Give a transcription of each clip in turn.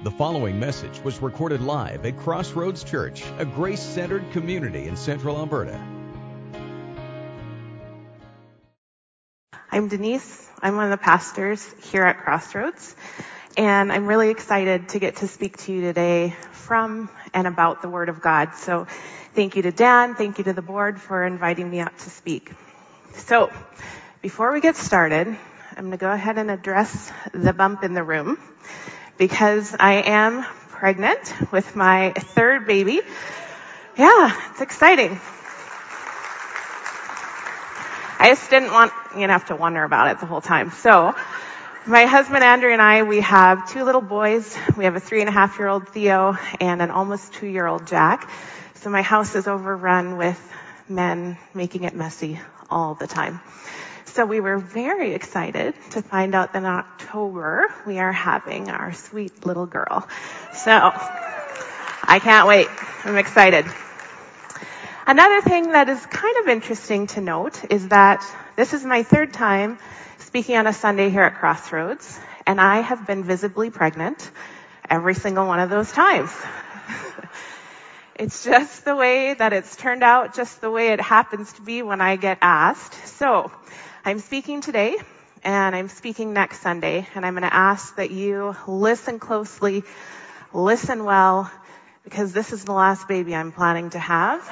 The following message was recorded live at Crossroads Church, a grace-centered community in Central Alberta. I'm Denise. I'm one of the pastors here at Crossroads, and I'm really excited to get to speak to you today from and about the Word of God. So thank you to Dan, thank you to the board for inviting me up to speak. So before we get started, I'm going to go ahead and address the bump in the room because I am pregnant with my third baby. Yeah, it's exciting. I just didn't want you to have to wonder about it the whole time. So my husband Andrew and I, we have two little boys. We have a 3.5-year-old Theo and an almost 2-year-old Jack. So my house is overrun with men making it messy all the time. So we were very excited to find out that in October we are having our sweet little girl. So I can't wait. I'm excited. Another thing that is kind of interesting to note is that this is my third time speaking on a Sunday here at Crossroads, and I have been visibly pregnant every single one of those times. It's just the way that it's turned out, just the way it happens to be when I get asked. So I'm speaking today, and I'm speaking next Sunday, and I'm going to ask that you listen closely, listen well, because this is the last baby I'm planning to have.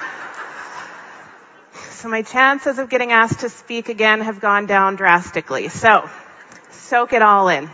So my chances of getting asked to speak again have gone down drastically. So soak it all in.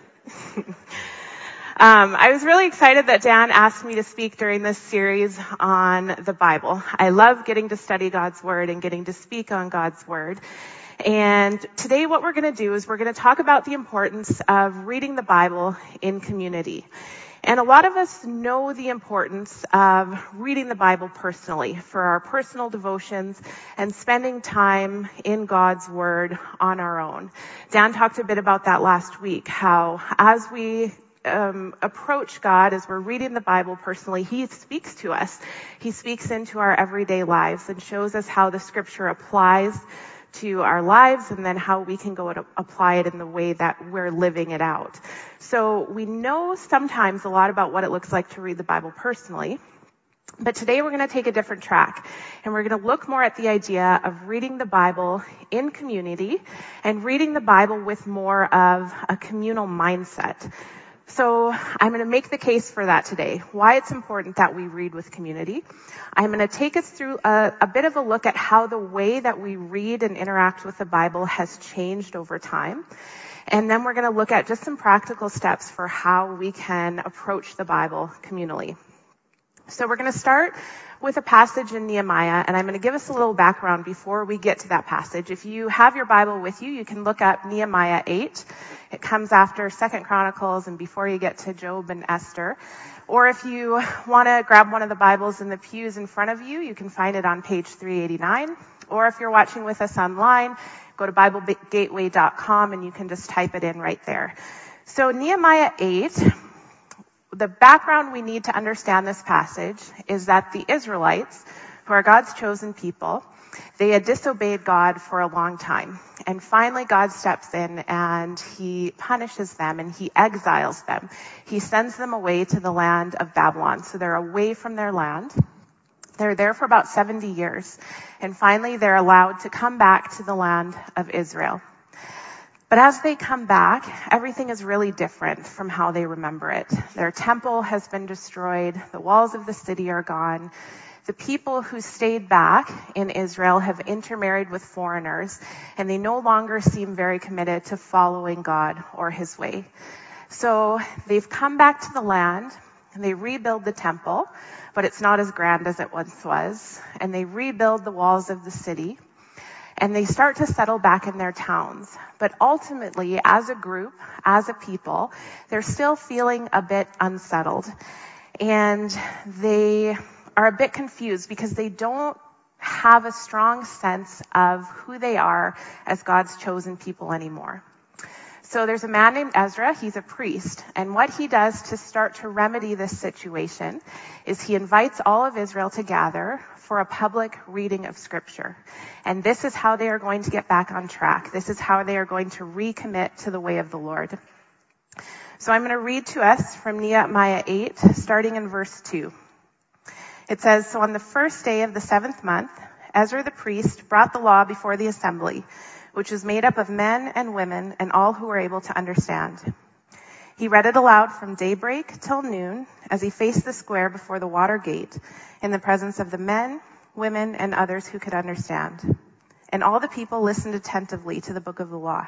I was really excited that Dan asked me to speak during this series on the Bible. I love getting to study God's Word and getting to speak on God's Word. And today what we're going to do is we're going to talk about the importance of reading the Bible in community. And a lot of us know the importance of reading the Bible personally for our personal devotions and spending time in God's Word on our own. Dan talked a bit about that last week, how as we approach God, as we're reading the Bible personally, He speaks to us. He speaks into our everyday lives and shows us how the Scripture applies to our lives and then how we can go and apply it in the way that we're living it out. So we know sometimes a lot about what it looks like to read the Bible personally, but today we're going to take a different track and we're going to look more at the idea of reading the Bible in community and reading the Bible with more of a communal mindset. So I'm going to make the case for that today, why it's important that we read with community. I'm going to take us through a bit of a look at how the way that we read and interact with the Bible has changed over time. And then we're going to look at just some practical steps for how we can approach the Bible communally. So we're going to start with a passage in Nehemiah, and I'm going to give us a little background before we get to that passage. If you have your Bible with you, you can look up Nehemiah 8. It comes after 2 Chronicles and before you get to Job and Esther. Or if you want to grab one of the Bibles in the pews in front of you, you can find it on page 389. Or if you're watching with us online, go to BibleGateway.com and you can just type it in right there. So Nehemiah 8, the background we need to understand this passage is that the Israelites, who are God's chosen people, they had disobeyed God for a long time. And finally God steps in and He punishes them and He exiles them. He sends them away to the land of Babylon. So they're away from their land. They're there for about 70 years. And finally they're allowed to come back to the land of Israel. But as they come back, everything is really different from how they remember it. Their temple has been destroyed. The walls of the city are gone. The people who stayed back in Israel have intermarried with foreigners, and they no longer seem very committed to following God or His way. So they've come back to the land, and they rebuild the temple, but it's not as grand as it once was. And they rebuild the walls of the city. And they start to settle back in their towns. But ultimately, as a group, as a people, they're still feeling a bit unsettled. And they are a bit confused because they don't have a strong sense of who they are as God's chosen people anymore. So there's a man named Ezra. He's a priest. And what he does to start to remedy this situation is he invites all of Israel to gather for a public reading of Scripture. And this is how they are going to get back on track. This is how they are going to recommit to the way of the Lord. So I'm going to read to us from Nehemiah 8, starting in verse 2. It says, "So on the first day of the 7th month, Ezra the priest brought the law before the assembly, which was made up of men and women and all who were able to understand. He read it aloud from daybreak till noon as he faced the square before the water gate in the presence of the men, women, and others who could understand. And all the people listened attentively to the book of the law.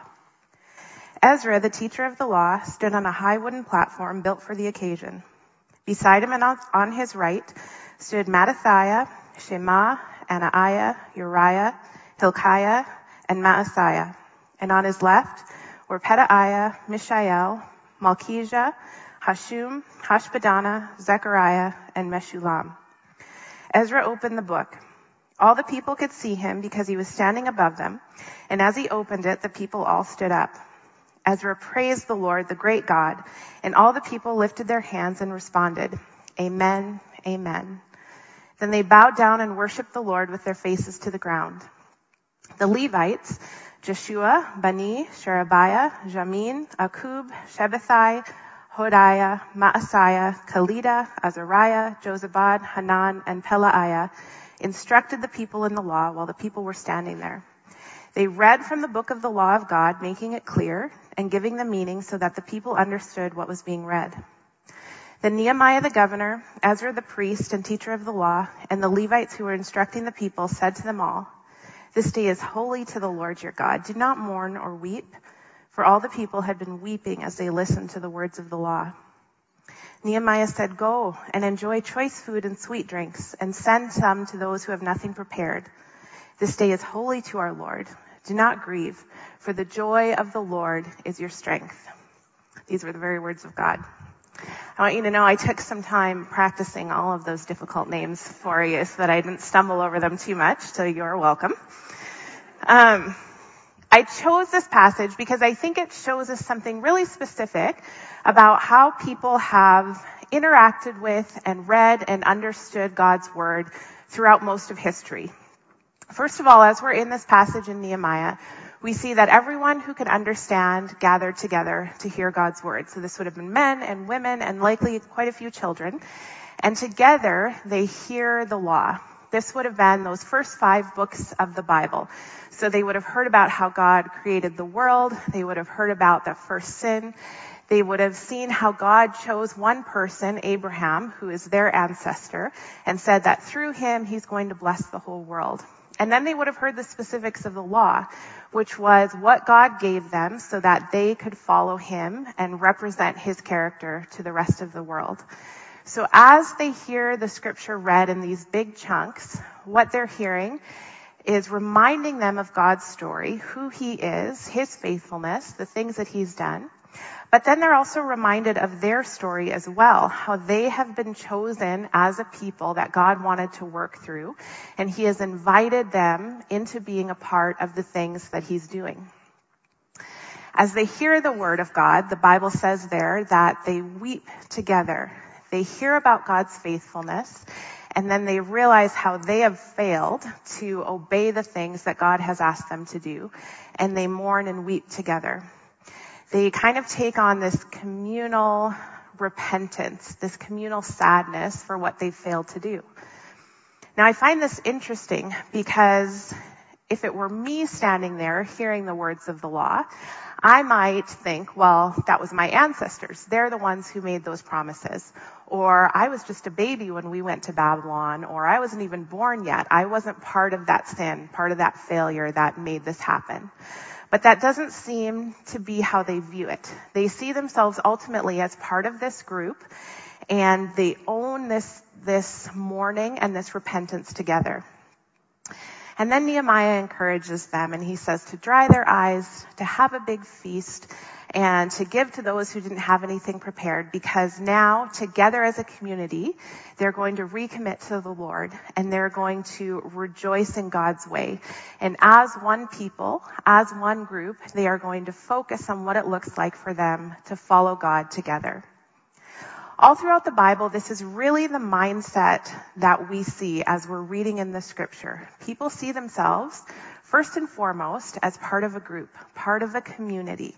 Ezra, the teacher of the law, stood on a high wooden platform built for the occasion. Beside him and on his right stood Mattithiah, Shema, Anaiah, Uriah, Hilkiah, and Maaseiah. And on his left were Pedaiah, Mishael, Malchijah, Hashum, Hashbaddanah, Zechariah, and Meshullam. Ezra opened the book. All the people could see him because he was standing above them, and as he opened it, the people all stood up. Ezra praised the Lord, the great God, and all the people lifted their hands and responded, Amen, Amen. Then they bowed down and worshiped the Lord with their faces to the ground. The Levites, Jeshua, Bani, Sherebiah, Jamin, Akub, Shebbethai, Hodiah, Maaseiah, Kelida, Azariah, Jozabad, Hanan, and Pelaiah, instructed the people in the law while the people were standing there. They read from the book of the law of God, making it clear and giving the meaning so that the people understood what was being read. Then Nehemiah the governor, Ezra the priest and teacher of the law, and the Levites who were instructing the people said to them all, This day is holy to the Lord your God. Do not mourn or weep, for all the people had been weeping as they listened to the words of the law. Nehemiah said, Go and enjoy choice food and sweet drinks, and send some to those who have nothing prepared. This day is holy to our Lord. Do not grieve, for the joy of the Lord is your strength. These were the very words of God. I want you to know I took some time practicing all of those difficult names for you so that I didn't stumble over them too much, so you're welcome. I chose this passage because I think it shows us something really specific about how people have interacted with and read and understood God's word throughout most of history. First of all, as we're in this passage in Nehemiah, we see that everyone who could understand gathered together to hear God's word. So this would have been men and women and likely quite a few children. And together they hear the law. This would have been those first 5 books of the Bible. So they would have heard about how God created the world. They would have heard about the first sin. They would have seen how God chose one person, Abraham, who is their ancestor, and said that through him he's going to bless the whole world. And then they would have heard the specifics of the law, which was what God gave them so that they could follow him and represent his character to the rest of the world. So as they hear the scripture read in these big chunks, what they're hearing is reminding them of God's story, who he is, his faithfulness, the things that he's done. But then they're also reminded of their story as well, how they have been chosen as a people that God wanted to work through, and he has invited them into being a part of the things that he's doing. As they hear the word of God, the Bible says there that they weep together. They hear about God's faithfulness, and then they realize how they have failed to obey the things that God has asked them to do, and they mourn and weep together. They kind of take on this communal repentance, this communal sadness for what they failed to do. Now, I find this interesting because if it were me standing there hearing the words of the law, I might think, well, that was my ancestors. They're the ones who made those promises. Or I was just a baby when we went to Babylon, or I wasn't even born yet. I wasn't part of that sin, part of that failure that made this happen. But that doesn't seem to be how they view it. They see themselves ultimately as part of this group, and they own this mourning and this repentance together. And then Nehemiah encourages them, and he says to dry their eyes, to have a big feast, and to give to those who didn't have anything prepared, because now, together as a community, they're going to recommit to the Lord, and they're going to rejoice in God's way. And as one people, as one group, they are going to focus on what it looks like for them to follow God together. All throughout the Bible, this is really the mindset that we see as we're reading in the scripture. People see themselves, first and foremost, as part of a group, part of a community.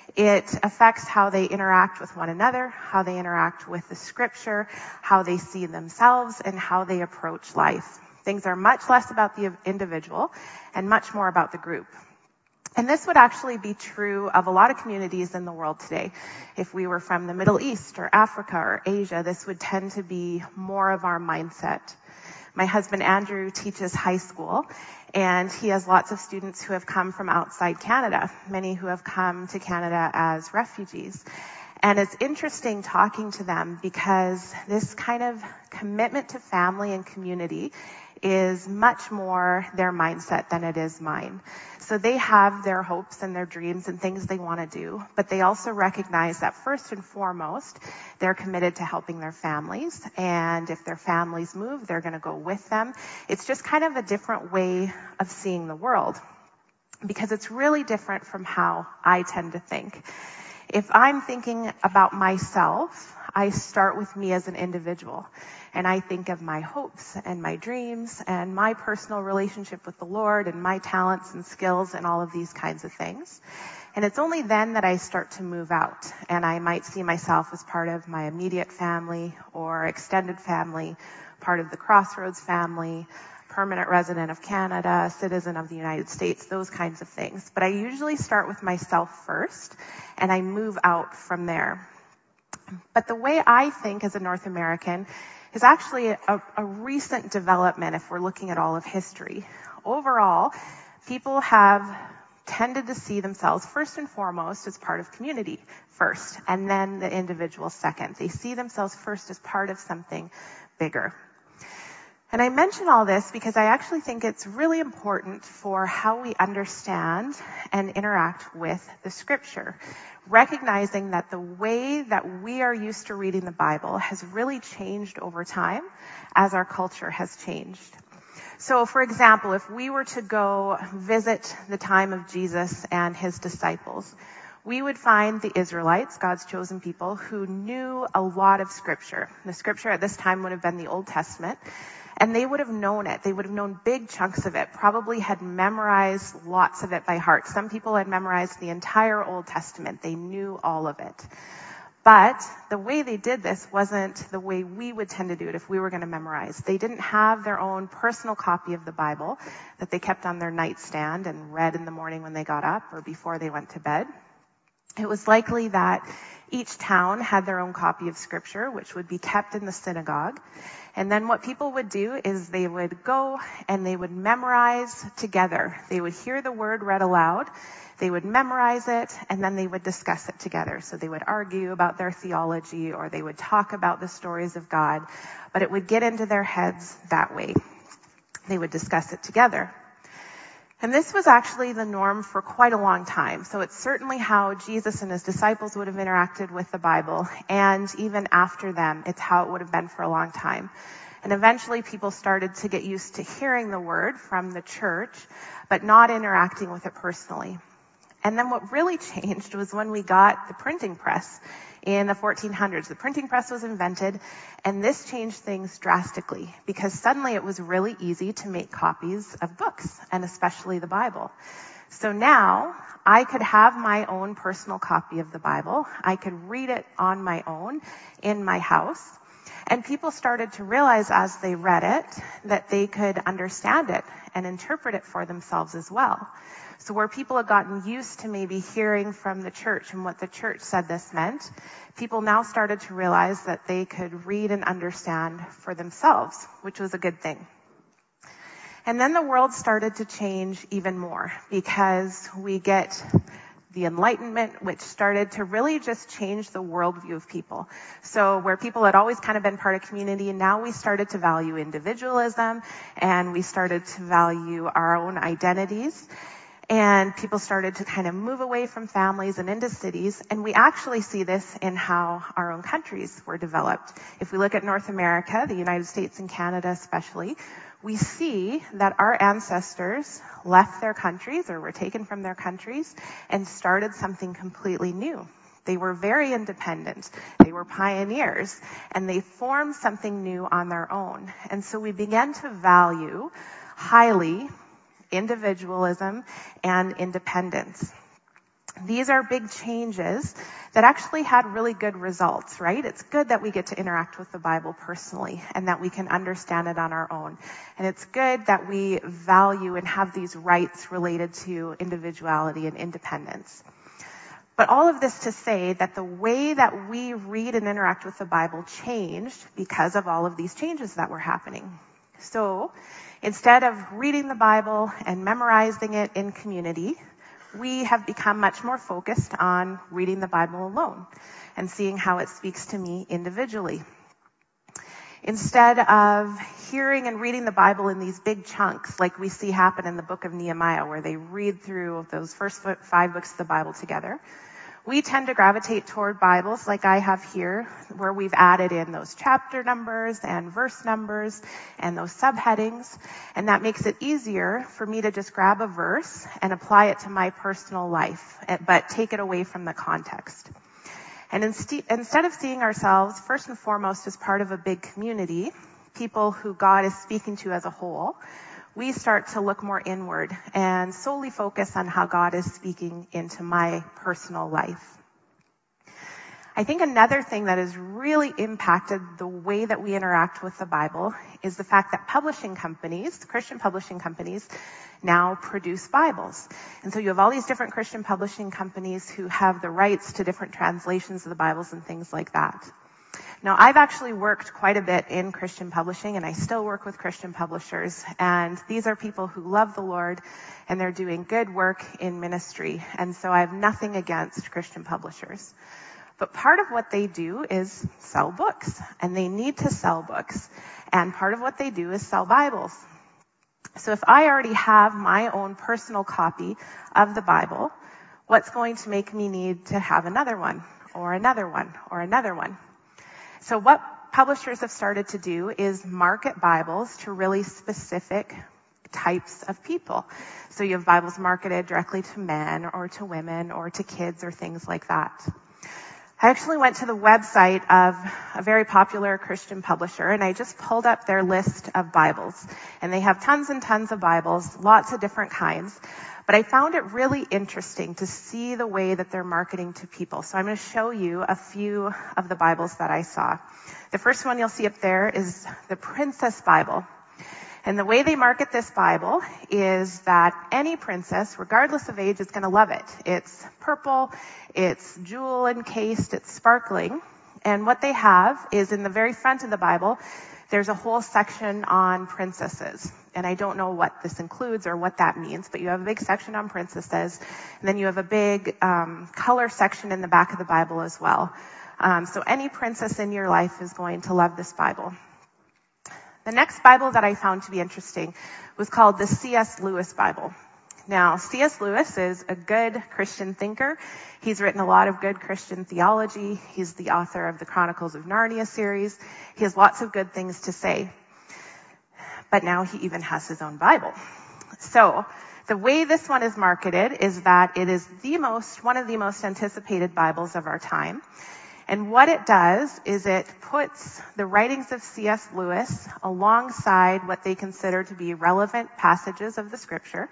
It affects how they interact with one another, how they interact with the scripture, how they see themselves, and how they approach life. Things are much less about the individual and much more about the group. And this would actually be true of a lot of communities in the world today. If we were from the Middle East or Africa or Asia, this would tend to be more of our mindset. My husband Andrew teaches high school, and he has lots of students who have come from outside Canada, many who have come to Canada as refugees. And it's interesting talking to them because this kind of commitment to family and community is much more their mindset than it is mine. So they have their hopes and their dreams and things they want to do, but they also recognize that first and foremost, they're committed to helping their families. And if their families move, they're going to go with them. It's just kind of a different way of seeing the world because it's really different from how I tend to think. If I'm thinking about myself, I start with me as an individual. And I think of my hopes and my dreams and my personal relationship with the Lord and my talents and skills and all of these kinds of things. And it's only then that I start to move out. And I might see myself as part of my immediate family or extended family, part of the Crossroads family, permanent resident of Canada, citizen of the United States, those kinds of things. But I usually start with myself first, and I move out from there. But the way I think as a North American is actually a recent development if we're looking at all of history. Overall, people have tended to see themselves first and foremost as part of community first, and then the individual second. They see themselves first as part of something bigger. And I mention all this because I actually think it's really important for how we understand and interact with the scripture, recognizing that the way that we are used to reading the Bible has really changed over time as our culture has changed. So, for example, if we were to go visit the time of Jesus and his disciples, we would find the Israelites, God's chosen people, who knew a lot of scripture. The scripture at this time would have been the Old Testament. And they would have known it. They would have known big chunks of it, probably had memorized lots of it by heart. Some people had memorized the entire Old Testament. They knew all of it. But the way they did this wasn't the way we would tend to do it if we were going to memorize. They didn't have their own personal copy of the Bible that they kept on their nightstand and read in the morning when they got up or before they went to bed. It was likely that each town had their own copy of scripture, which would be kept in the synagogue. And then what people would do is they would go and they would memorize together. They would hear the word read aloud. They would memorize it, and then they would discuss it together. So they would argue about their theology, or they would talk about the stories of God, but it would get into their heads that way. They would discuss it together. And this was actually the norm for quite a long time. So it's certainly how Jesus and his disciples would have interacted with the Bible. And even after them, it's how it would have been for a long time. And eventually people started to get used to hearing the word from the church, but not interacting with it personally. And then what really changed was when we got the printing press in the 1400s. The printing press was invented, and this changed things drastically because suddenly it was really easy to make copies of books, and especially the Bible. So now I could have my own personal copy of the Bible. I could read it on my own in my house. And people started to realize as they read it that they could understand it and interpret it for themselves as well. So where people had gotten used to maybe hearing from the church and what the church said this meant, people now started to realize that they could read and understand for themselves, which was a good thing. And then the world started to change even more because we get the Enlightenment, which started to really just change the worldview of people. So where people had always kind of been part of community, now we started to value individualism, and we started to value our own identities. And people started to kind of move away from families and into cities. And we actually see this in how our own countries were developed. If we look at North America, the United States and Canada especially, we see that our ancestors left their countries or were taken from their countries and started something completely new. They were very independent. They were pioneers, and they formed something new on their own. And so we began to value highly individualism and independence. These are big changes that actually had really good results, right? It's good that we get to interact with the Bible personally and that we can understand it on our own. And it's good that we value and have these rights related to individuality and independence. But all of this to say that the way that we read and interact with the Bible changed because of all of these changes that were happening. So instead of reading the Bible and memorizing it in community, we have become much more focused on reading the Bible alone and seeing how it speaks to me individually. Instead of hearing and reading the Bible in these big chunks like we see happen in the book of Nehemiah, where they read through those first 5 books of the Bible together, we tend to gravitate toward Bibles like I have here, where we've added in those chapter numbers and verse numbers and those subheadings. And that makes it easier for me to just grab a verse and apply it to my personal life, but take it away from the context. And instead of seeing ourselves first and foremost as part of a big community, people who God is speaking to as a whole, we start to look more inward and solely focus on how God is speaking into my personal life. I think another thing that has really impacted the way that we interact with the Bible is the fact that publishing companies, Christian publishing companies, now produce Bibles. And so you have all these different Christian publishing companies who have the rights to different translations of the Bibles and things like that. Now, I've actually worked quite a bit in Christian publishing, and I still work with Christian publishers. And these are people who love the Lord, and they're doing good work in ministry. And so I have nothing against Christian publishers. But part of what they do is sell books, and they need to sell books. And part of what they do is sell Bibles. So if I already have my own personal copy of the Bible, what's going to make me need to have another one, or another one, or another one? So what publishers have started to do is market Bibles to really specific types of people. So you have Bibles marketed directly to men or to women or to kids or things like that. I actually went to the website of a very popular Christian publisher, and I just pulled up their list of Bibles. And they have tons and tons of Bibles, lots of different kinds. But I found it really interesting to see the way that they're marketing to people. So I'm going to show you a few of the Bibles that I saw. The first one you'll see up there is the Princess Bible. And the way they market this Bible is that any princess, regardless of age, is going to love it. It's purple, it's jewel encased, it's sparkling. And what they have is in the very front of the Bible, there's a whole section on princesses. And I don't know what this includes or what that means, but you have a big section on princesses. And then you have a big color section in the back of the Bible as well. So any princess in your life is going to love this Bible. The next Bible that I found to be interesting was called the C.S. Lewis Bible. Now, C.S. Lewis is a good Christian thinker. He's written a lot of good Christian theology. He's the author of the Chronicles of Narnia series. He has lots of good things to say. But now he even has his own Bible. So the way this one is marketed is that it is one of the most anticipated Bibles of our time. And what it does is it puts the writings of C.S. Lewis alongside what they consider to be relevant passages of the scripture.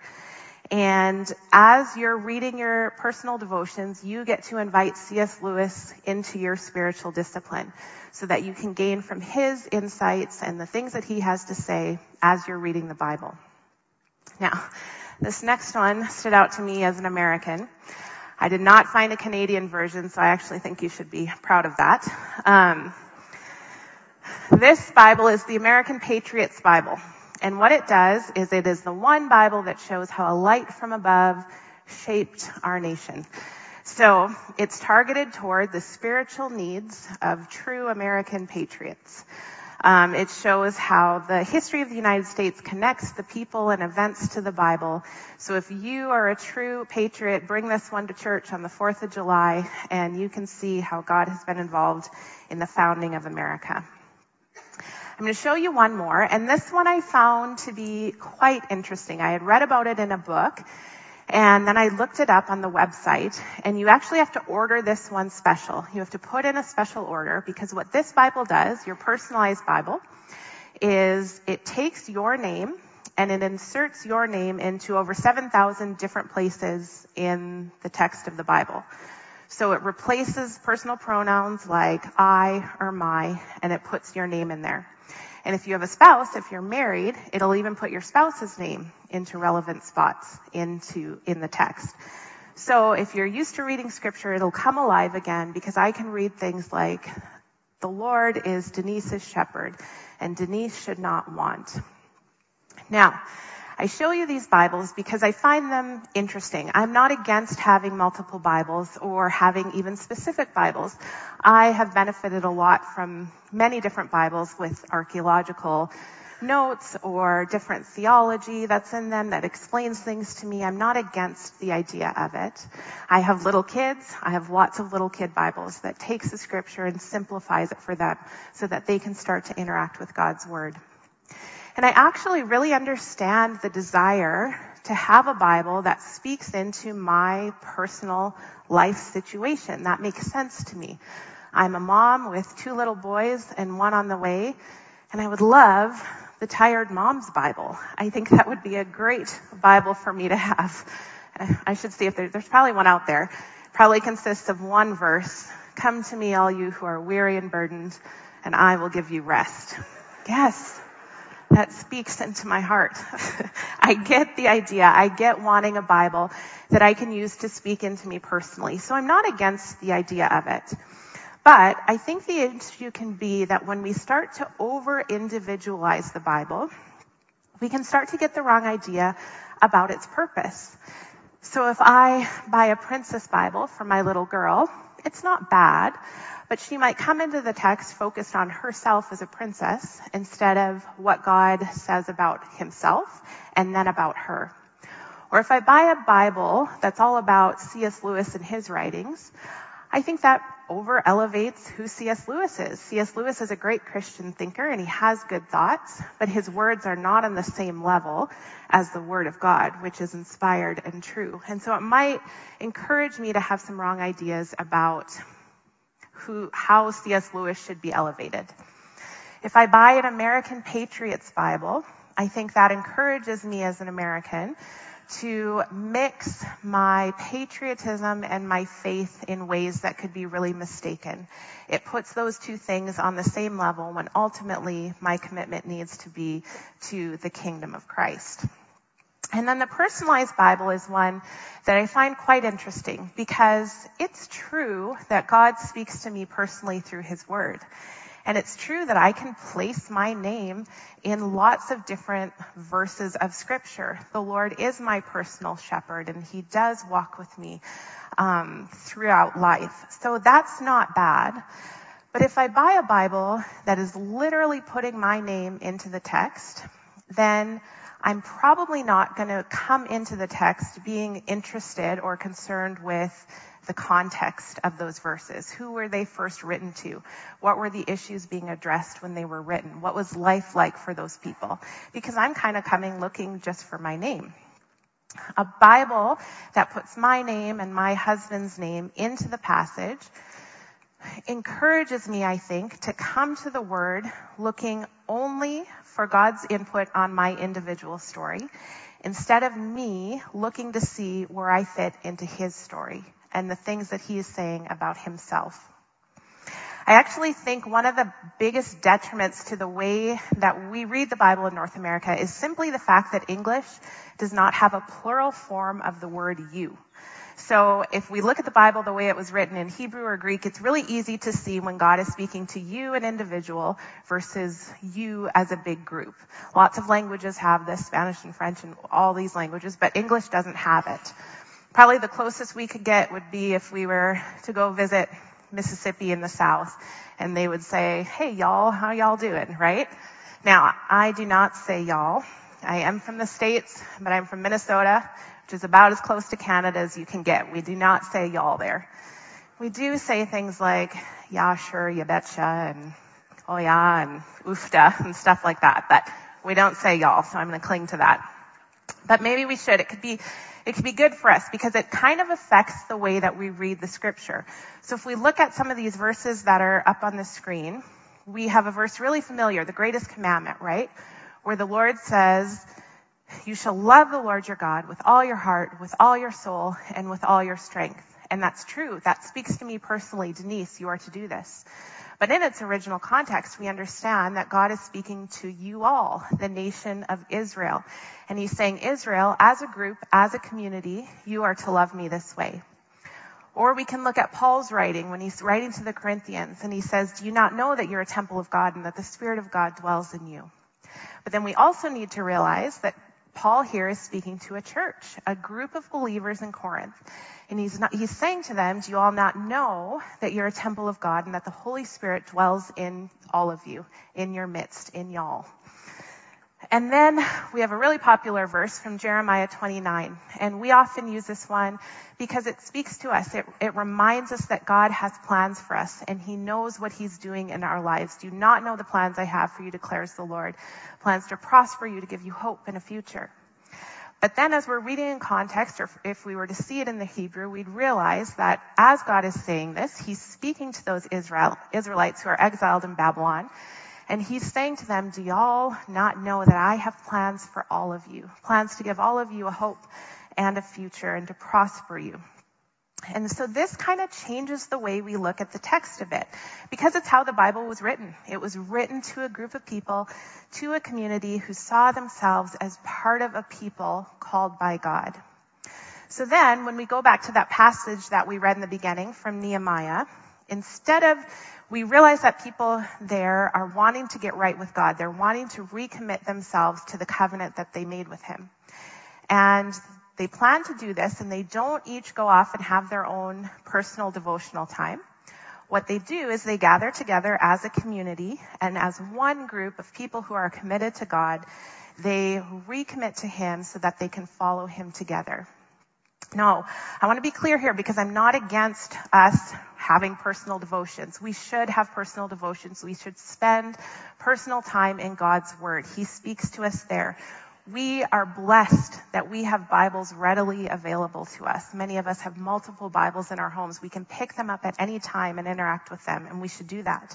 And as you're reading your personal devotions, you get to invite C.S. Lewis into your spiritual discipline so that you can gain from his insights and the things that he has to say as you're reading the Bible. Now, this next one stood out to me as an American. I did not find a Canadian version, so I actually think you should be proud of that. This Bible is the American Patriots Bible. And what it does is it is the one Bible that shows how a light from above shaped our nation. So it's targeted toward the spiritual needs of true American patriots. It shows how the history of the United States connects the people and events to the Bible. So if you are a true patriot, bring this one to church on the 4th of July, and you can see how God has been involved in the founding of America. I'm going to show you one more, and this one I found to be quite interesting. I had read about it in a book, and then I looked it up on the website, and you actually have to order this one special. You have to put in a special order, because what this Bible does, your personalized Bible, is it takes your name and it inserts your name into over 7,000 different places in the text of the Bible. So it replaces personal pronouns like I or my, and it puts your name in there. And if you have a spouse, if you're married, it'll even put your spouse's name into relevant spots in the text. So if you're used to reading scripture, it'll come alive again, because I can read things like, the Lord is Denise's shepherd, and Denise should not want. Now, I show you these Bibles because I find them interesting. I'm not against having multiple Bibles or having even specific Bibles. I have benefited a lot from many different Bibles with archaeological notes or different theology that's in them that explains things to me. I'm not against the idea of it. I have little kids. I have lots of little kid Bibles that takes the scripture and simplifies it for them so that they can start to interact with God's word. And I actually really understand the desire to have a Bible that speaks into my personal life situation. That makes sense to me. I'm a mom with 2 little boys and 1 on the way, and I would love the Tired Mom's Bible. I think that would be a great Bible for me to have. I should see if there's probably one out there. Probably consists of 1 verse. Come to me, all you who are weary and burdened, and I will give you rest. Yes. That speaks into my heart. I get the idea. I get wanting a Bible that I can use to speak into me personally. So I'm not against the idea of it. But I think the issue can be that when we start to over-individualize the Bible, we can start to get the wrong idea about its purpose. So if I buy a Princess Bible for my little girl, it's not bad, but she might come into the text focused on herself as a princess instead of what God says about himself and then about her. Or if I buy a Bible that's all about C.S. Lewis and his writings, I think that over-elevates who C.S. Lewis is. C.S. Lewis is a great Christian thinker, and he has good thoughts, but his words are not on the same level as the Word of God, which is inspired and true. And so it might encourage me to have some wrong ideas about how C.S. Lewis should be elevated. If I buy an American Patriots Bible, I think that encourages me as an American to mix my patriotism and my faith in ways that could be really mistaken. It puts those 2 things on the same level when ultimately my commitment needs to be to the kingdom of Christ. And then the personalized Bible is one that I find quite interesting because it's true that God speaks to me personally through his word. And it's true that I can place my name in lots of different verses of scripture. The Lord is my personal shepherd, and he does walk with me throughout life. So that's not bad. But if I buy a Bible that is literally putting my name into the text, then I'm probably not going to come into the text being interested or concerned with the context of those verses. Who were they first written to? What were the issues being addressed when they were written? What was life like for those people? Because I'm kind of coming looking just for my name. A Bible that puts my name and my husband's name into the passage encourages me, I think, to come to the Word looking only for God's input on my individual story, instead of me looking to see where I fit into his story and the things that he is saying about himself. I actually think one of the biggest detriments to the way that we read the Bible in North America is simply the fact that English does not have a plural form of the word you. So if we look at the Bible the way it was written in Hebrew or Greek, it's really easy to see when God is speaking to you, an individual, versus you as a big group. Lots of languages have this, Spanish and French and all these languages, but English doesn't have it. Probably the closest we could get would be if we were to go visit Mississippi in the South, and they would say, hey, y'all, how y'all doing, right? Now, I do not say y'all. I am from the States, but I'm from Minnesota, which is about as close to Canada as you can get. We do not say y'all there. We do say things like, yeah, sure, you betcha, and oh yeah, and oofda, and stuff like that, but we don't say y'all, so I'm going to cling to that. But maybe we should. It could be good for us because it kind of affects the way that we read the scripture. So if we look at some of these verses that are up on the screen, we have a verse really familiar, the greatest commandment, right? Where the Lord says, You shall love the Lord your God with all your heart, with all your soul, and with all your strength. And that's true. That speaks to me personally. Denise, you are to do this. But in its original context, we understand that God is speaking to you all, the nation of Israel. And he's saying, Israel, as a group, as a community, you are to love me this way. Or we can look at Paul's writing when he's writing to the Corinthians, and he says, do you not know that you're a temple of God and that the Spirit of God dwells in you? But then we also need to realize that Paul here is speaking to a church, a group of believers in Corinth. And he's saying to them, do you all not know that you're a temple of God and that the Holy Spirit dwells in all of you, in your midst, in y'all? And then we have a really popular verse from Jeremiah 29. And we often use this one because it speaks to us. It reminds us that God has plans for us and he knows what he's doing in our lives. Do you not know the plans I have for you, declares the Lord? Plans to prosper you, to give you hope and a future. But then as we're reading in context, or if we were to see it in the Hebrew, we'd realize that as God is saying this, he's speaking to those Israelites who are exiled in Babylon. And he's saying to them, do y'all not know that I have plans for all of you? Plans to give all of you a hope and a future and to prosper you. And so this kind of changes the way we look at the text a bit, because it's how the Bible was written. It was written to a group of people, to a community who saw themselves as part of a people called by God. So then when we go back to that passage that we read in the beginning from Nehemiah, we realize that people there are wanting to get right with God. They're wanting to recommit themselves to the covenant that they made with him. And they plan to do this, and they don't each go off and have their own personal devotional time. What they do is they gather together as a community, and as one group of people who are committed to God, they recommit to him so that they can follow him together. Now, I want to be clear here because I'm not against us having personal devotions. We should have personal devotions. We should spend personal time in God's word. He speaks to us there. We are blessed that we have Bibles readily available to us. Many of us have multiple Bibles in our homes. We can pick them up at any time and interact with them, and we should do that.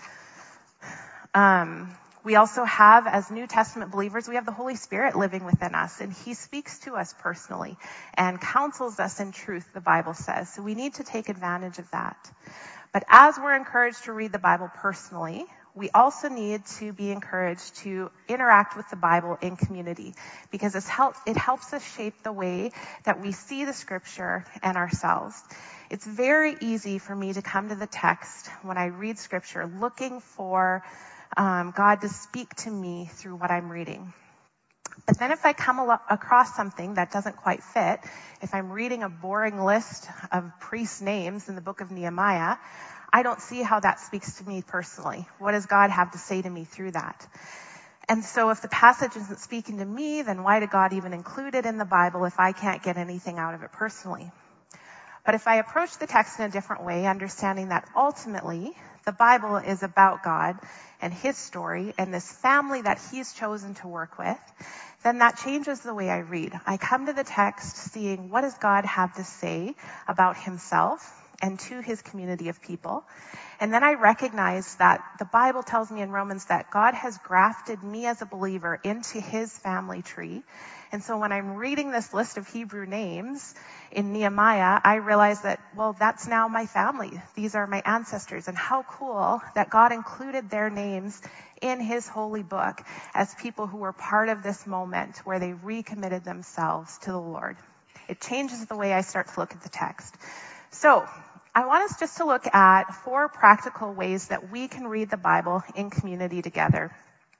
We also have, as New Testament believers, we have the Holy Spirit living within us, and he speaks to us personally and counsels us in truth, the Bible says. So we need to take advantage of that. But as we're encouraged to read the Bible personally, we also need to be encouraged to interact with the Bible in community, because it helps us shape the way that we see the scripture and ourselves. It's very easy for me to come to the text when I read scripture looking for God to speak to me through what I'm reading. But then if I come across something that doesn't quite fit, if I'm reading a boring list of priest names in the book of Nehemiah, I don't see how that speaks to me personally. What does God have to say to me through that? And so if the passage isn't speaking to me, then why did God even include it in the Bible if I can't get anything out of it personally? But if I approach the text in a different way, understanding that ultimately the Bible is about God and his story and this family that he's chosen to work with, then that changes the way I read. I come to the text seeing what does God have to say about himself and to his community of people. And then I recognize that the Bible tells me in Romans that God has grafted me as a believer into his family tree. And so when I'm reading this list of Hebrew names in Nehemiah, I realize that, well, that's now my family. These are my ancestors. And how cool that God included their names in his holy book as people who were part of this moment where they recommitted themselves to the Lord. It changes the way I start to look at the text. So I want us just to look at 4 practical ways that we can read the Bible in community together.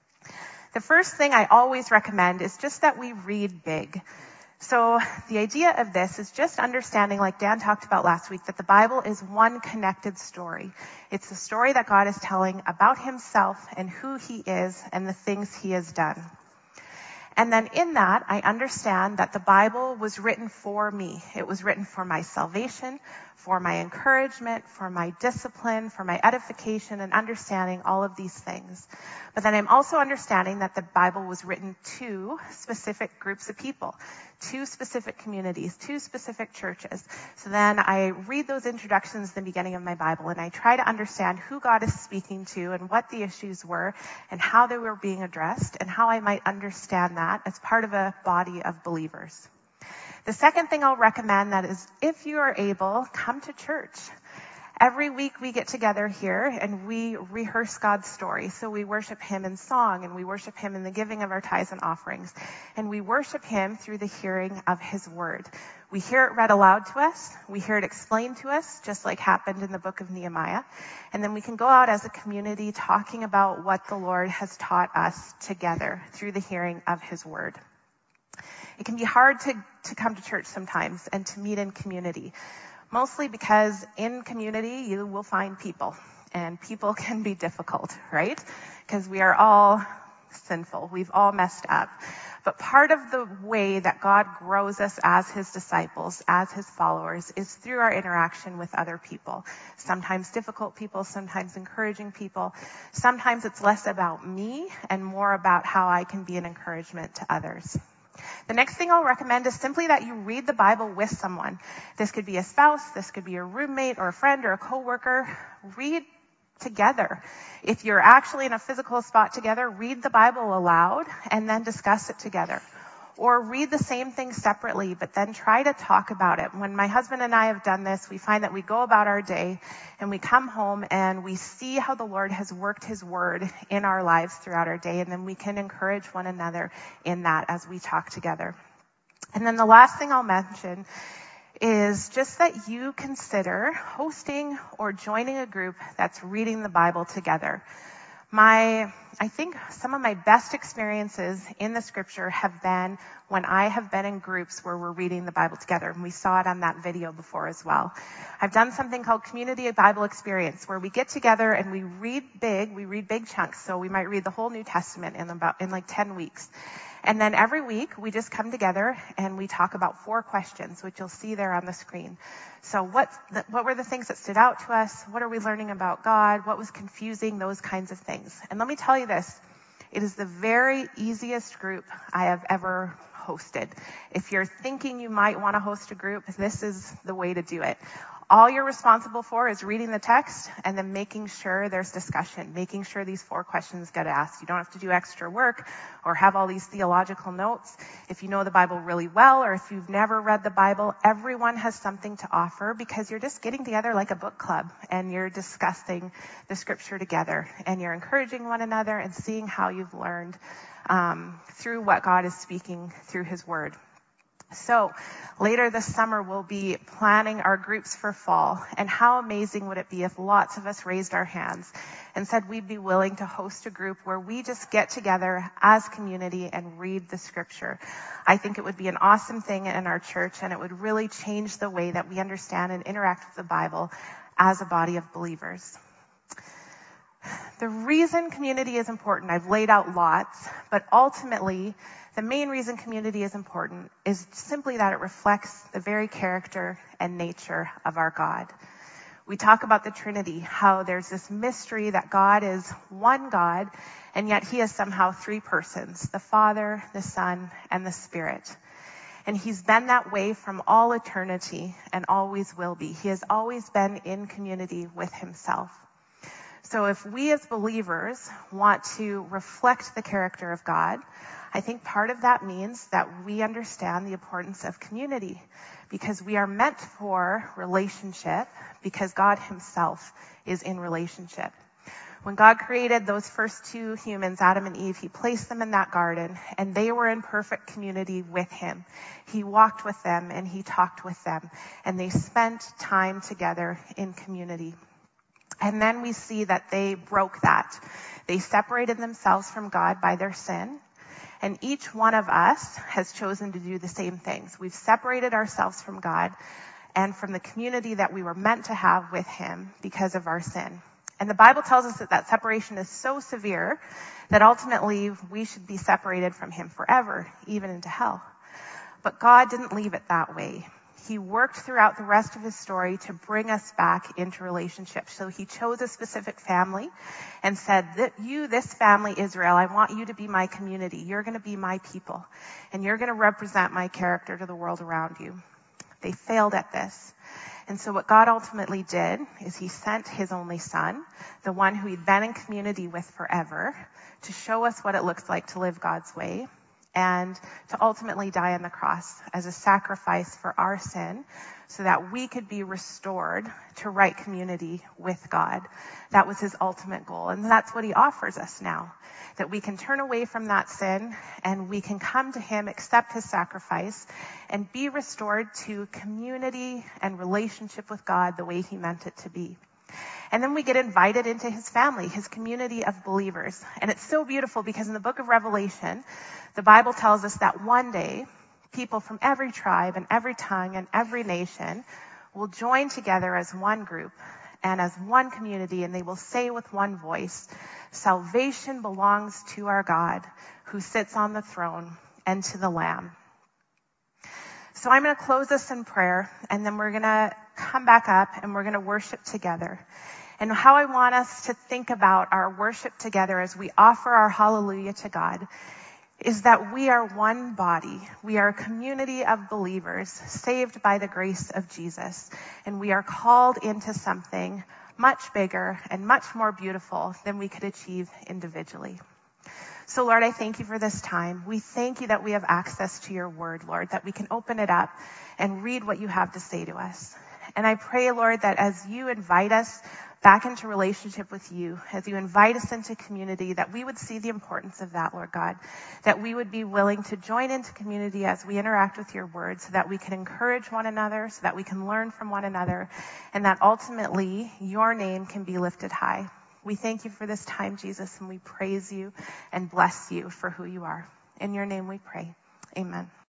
The first thing I always recommend is just that we read big. So the idea of this is just understanding, like Dan talked about last week, that the Bible is one connected story. It's the story that God is telling about himself and who he is and the things he has done. And then in that, I understand that the Bible was written for me. It was written for my salvation, for my encouragement, for my discipline, for my edification and understanding, all of these things. But then I'm also understanding that the Bible was written to specific groups of people, to specific communities, to specific churches. So then I read those introductions at the beginning of my Bible, and I try to understand who God is speaking to and what the issues were and how they were being addressed and how I might understand that as part of a body of believers. The second thing I'll recommend that is, if you are able, come to church. Every week we get together here and we rehearse God's story. So we worship him in song, and we worship him in the giving of our tithes and offerings. And we worship him through the hearing of his word. We hear it read aloud to us. We hear it explained to us, just like happened in the book of Nehemiah. And then we can go out as a community talking about what the Lord has taught us together through the hearing of his word. It can be hard to come to church sometimes and to meet in community. Mostly because in community, you will find people, and people can be difficult, right? Because we are all sinful. We've all messed up. But part of the way that God grows us as his disciples, as his followers, is through our interaction with other people. Sometimes difficult people, sometimes encouraging people. Sometimes it's less about me and more about how I can be an encouragement to others. The next thing I'll recommend is simply that you read the Bible with someone. This could be a spouse, this could be a roommate or a friend or a coworker. Read together. If you're actually in a physical spot together, read the Bible aloud and then discuss it together. Or read the same thing separately, but then try to talk about it. When my husband and I have done this, we find that we go about our day and we come home and we see how the Lord has worked his word in our lives throughout our day, and then we can encourage one another in that as we talk together. And then the last thing I'll mention is just that you consider hosting or joining a group that's reading the Bible together. I think some of my best experiences in the scripture have been when I have been in groups where we're reading the Bible together. And we saw it on that video before as well. I've done something called Community Bible Experience, where we get together and we read big chunks. So we might read the whole New Testament in like 10 weeks. And then every week we just come together and we talk about 4 questions, which you'll see there on the screen. So what were the things that stood out to us? What are we learning about God? What was confusing? Those kinds of things. And let me tell you this, it is the very easiest group I have ever hosted. If you're thinking you might want to host a group, this is the way to do it. All you're responsible for is reading the text and then making sure there's discussion, making sure these 4 questions get asked. You don't have to do extra work or have all these theological notes. If you know the Bible really well, or if you've never read the Bible, everyone has something to offer, because you're just getting together like a book club and you're discussing the scripture together and you're encouraging one another and seeing how you've learned through what God is speaking through his word. So later this summer, we'll be planning our groups for fall. And how amazing would it be if lots of us raised our hands and said we'd be willing to host a group where we just get together as community and read the scripture. I think it would be an awesome thing in our church, and it would really change the way that we understand and interact with the Bible as a body of believers. The reason community is important, I've laid out lots, but ultimately, the main reason community is important is simply that it reflects the very character and nature of our God. We talk about the Trinity, how there's this mystery that God is one God, and yet he is somehow 3 persons, the Father, the Son, and the Spirit. And he's been that way from all eternity and always will be. He has always been in community with himself. So if we as believers want to reflect the character of God, I think part of that means that we understand the importance of community, because we are meant for relationship, because God himself is in relationship. When God created those first 2 humans, Adam and Eve, he placed them in that garden, and they were in perfect community with him. He walked with them and he talked with them, and they spent time together in community. And then we see that they broke that. They separated themselves from God by their sin. And each one of us has chosen to do the same things. We've separated ourselves from God and from the community that we were meant to have with him because of our sin. And the Bible tells us that separation is so severe that ultimately we should be separated from him forever, even into hell. But God didn't leave it that way. He worked throughout the rest of his story to bring us back into relationship. So he chose a specific family and said, this family, Israel, I want you to be my community. You're going to be my people, and you're going to represent my character to the world around you. They failed at this. And so what God ultimately did is he sent his only son, the one who he'd been in community with forever, to show us what it looks like to live God's way and to ultimately die on the cross as a sacrifice for our sin so that we could be restored to right community with God. That was his ultimate goal. And that's what he offers us now, that we can turn away from that sin and we can come to him, accept his sacrifice, and be restored to community and relationship with God the way he meant it to be. And then we get invited into his family, his community of believers. And it's so beautiful because in the book of Revelation, the Bible tells us that one day, people from every tribe and every tongue and every nation will join together as one group and as one community, and they will say with one voice, "Salvation belongs to our God who sits on the throne and to the Lamb." So I'm going to close this in prayer, and then we're going to come back up and we're going to worship together. And how I want us to think about our worship together as we offer our hallelujah to God is that we are one body. We are a community of believers saved by the grace of Jesus. And we are called into something much bigger and much more beautiful than we could achieve individually. So Lord, I thank you for this time. We thank you that we have access to your word, Lord, that we can open it up and read what you have to say to us. And I pray, Lord, that as you invite us back into relationship with you, as you invite us into community, that we would see the importance of that, Lord God, that we would be willing to join into community as we interact with your word so that we can encourage one another, so that we can learn from one another, and that ultimately your name can be lifted high. We thank you for this time, Jesus, and we praise you and bless you for who you are. In your name we pray. Amen.